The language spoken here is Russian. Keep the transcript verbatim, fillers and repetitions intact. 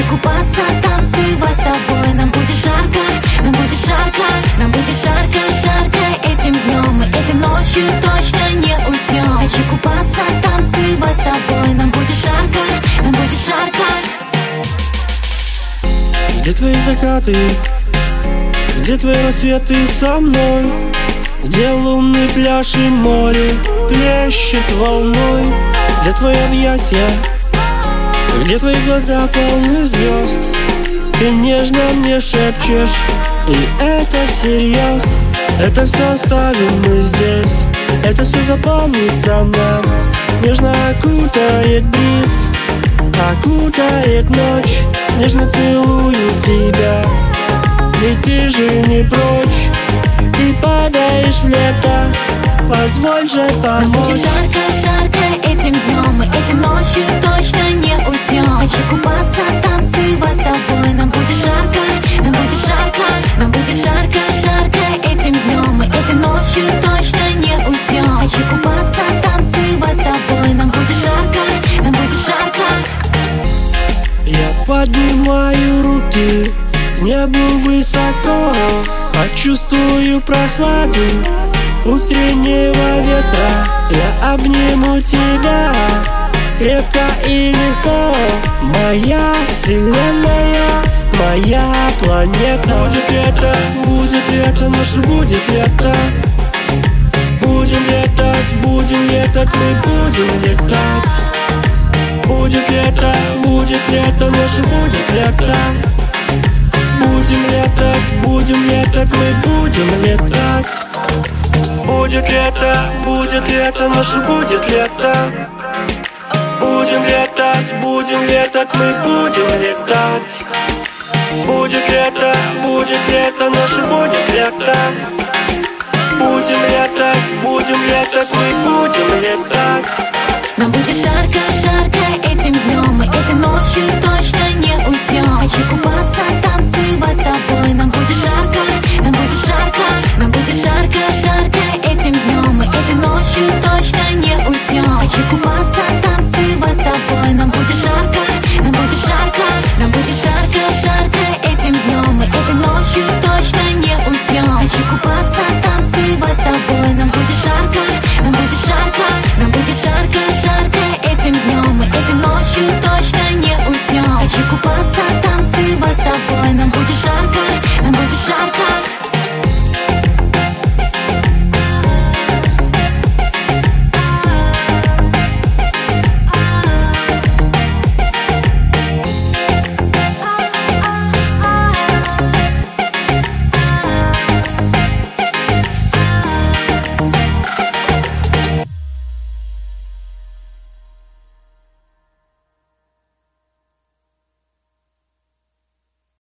Хочу купаться, танцевать с тобой. Нам будет жарко, нам будет жарко, нам будет жарко, жарко этим днем и этой ночью точно не уснем. Хочу купаться, танцевать с тобой. Нам будет жарко, нам будет жарко. Где твои закаты? Где твои рассветы со мной? Где лунный пляж и море плещет волной? Где твои объятия? Где твои глаза полны звезд? Ты нежно мне шепчешь, и это всерьез. Это все оставим мы здесь, это все запомнится нам. Нежно окутает бриз, окутает ночь. Нежно целую тебя, ведь ты же не прочь. Ты падаешь в лето, позволь же помочь. Нам будет жарко, жарко этим днем и этой ночью точно не уснем. Хочу купаться, танцевать с тобой. Нам будет жарко, нам будет жарко, нам будет жарко, жарко этим днем и этой ночью точно не уснем. Хочу купаться, танцевать с тобой. Нам будет жарко, нам будет жарко. Я поднимаю руки к небу высоко, почувствую прохладу утреннего ветра. Я обниму тебя крепко и легко. Моя вселенная, моя планета. Будет лето, будет лето, наше будет лето. Будем летать, будем летать, мы будем летать. Будет лето, будет лето, наше будет лето. Будем летать, будем летать, мы будем летать. Будет лето, будет лето, наше будет лето. Будем летать, будем летать, мы будем летать. Будет лето, будет лето, наше будет лето. Будем летать, будем летать, мы будем летать. Нам будет жарко, жарко этим днем и этой ночью точно не уснем. Хочу купаться, танцевать с тобой. Нам будет жарко, нам будет жарко, нам будет жарко, жарко этим днем и этой ночью точно не уснем. Хочу купаться, танцевать с тобой. Нам будет жарко, нам будет жарко, нам будет жарко, жарко этим днем и этой ночью точно не уснем. Хочу купаться, танцевать с тобой. Нам будет жарко, нам будет жарко, нам будет жарко, жарко этим днем и этой ночью точно не уснем. Хочу купаться, танцевать с тобой.